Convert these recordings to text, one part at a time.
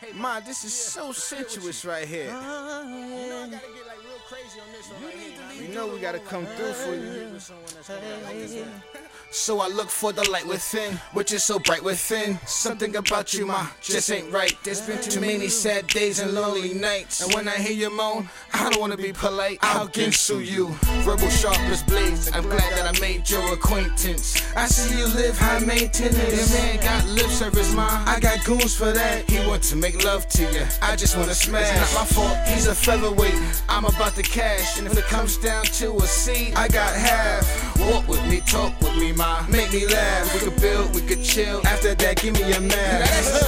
Ma, this is so sensuous right here. You know I gotta get like real crazy on this one right here. You know we gotta come through for you. So I look for the light within, which is so bright within. Something about you, ma, just ain't right. There's been too many sad days and lonely nights, and when I hear you moan, I don't wanna be polite. I'll ginsu you, verbal sharp as blades. I'm glad that I made your acquaintance. I see you live high maintenance. Your man got lip service, ma, I got goons for that. He want to make love to you, I just wanna smash. It's not my fault, he's a featherweight. I'm about the cash, and if it comes down to a seat, I got half. Walk with me, talk with me, ma, make me laugh. We could build, we could chill. After that, give me a man.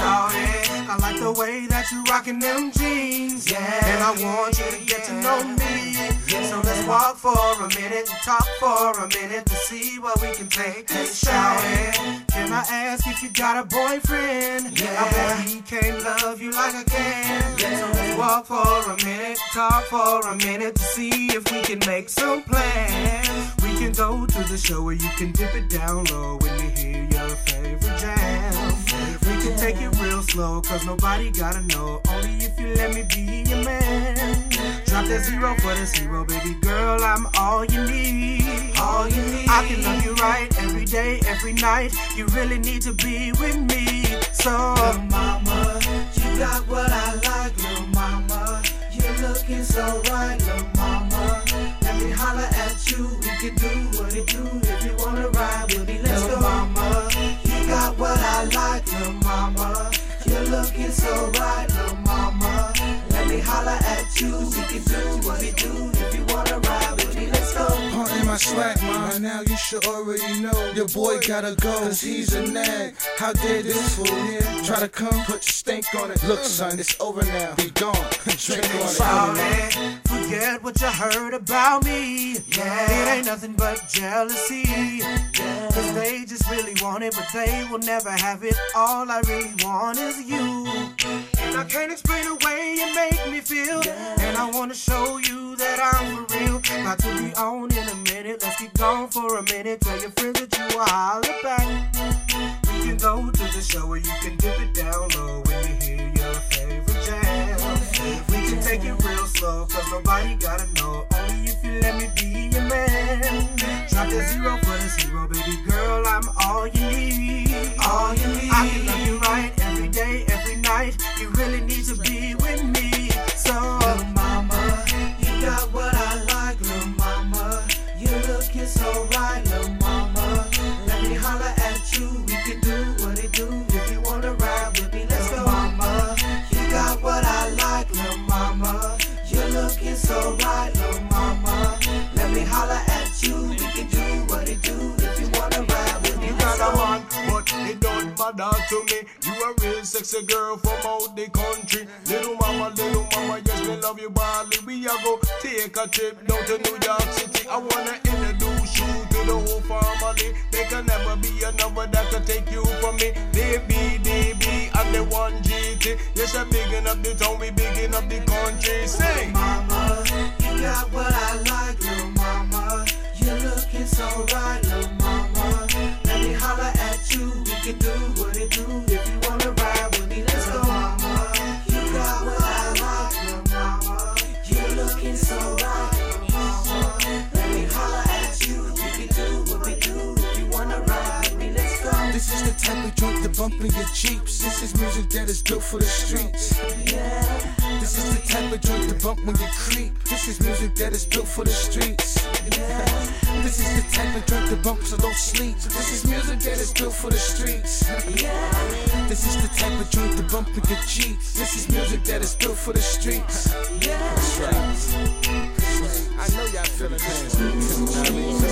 I like the way that you rockin' them jeans, yeah. And I want you to get to know me, yeah. So let's walk for a minute and talk for a minute to see what we can take. Hey, shawty, can I ask if you got a boyfriend? Yeah. I bet he can't love you like I can. Yeah. So let's walk for a minute, talk for a minute to see if we can make some plans. We can go to the show where you can dip it down low when you hear your favorite jam. We can take it real slow, cause nobody gotta know, only if you let me be your man. Drop that zero for the zero, baby girl, I'm all you need. All you need. I can love you right every day, every night. You really need to be with me. So, little mama, you got what I like, little mama. You're looking so right, little mama. Let me holler at you, we can do what it do. If you wanna ride with me, let's go, mama. You got what I like, little mama. You're looking so right, little mama. Let me holler at you, we can do what we do. If you wanna ride with me, let's go. In my swag, ma, by now you should already know your boy gotta go, cause he's a nag. How dare this fool here try to come put stink on it? Look, son, it's over now, be gone. Drink on it. Sorry, forget what you heard about me. Yeah, it ain't nothing but jealousy. Yeah, cause they just really want it, but they will never have it. All I really want is you. And I can't explain the way you make me feel. And I wanna show you that I'm for real. About to be on in a minute, let's get gone for a minute. Tell your friends that you will holler back. We can go to the show where you can dip it down low when you hear your favorite jam. We can take it real slow, cause nobody gotta know, only if you let me be your man. Drop that zero for the zero, baby girl, I'm all you need. All you need. I can love you right every day, every night. You really need to be with me. So, little mama, you got what I like, little mama. You're looking so right, little mama. Let me holler at you, we can do what it do. If you wanna ride with me, let's go, mama. You got what I like, little mama. You're looking so right, little mama. Let me holler at you, we can do what it do. If you wanna ride with me, let's go. But it don't matter to me. You a real sexy girl from out the country. Little mama, yes, me love you badly. We a go take a trip down to New York City. I wanna introduce you to the whole family. There can never be another that can take you from me. DB, I'm the one GT. Yes, I'm bigging up the town, we bigging up the country. Sing, mama, you got what I like, little mama. You're looking so right, little mama. Let me holler at you, we can do what it do. If you wanna ride with me, let's go, mama. You got what I like, little mama. You're looking so right, little mama. Let me holler at you, we can do what we do. If you wanna ride with me, let's go. This is the type of joint to bump in your Jeeps. This is music that is built for the streets. Yeah. This is the type of joint to bump when you creep. This is music that is built for the streets. Yeah. This is the type of joint to bump so don't sleep. This is music that is built for the streets. Yeah. This is the type of joint to bump in your Jeep. This is music that is built for the streets. Yeah. That's right. I know y'all feeling this.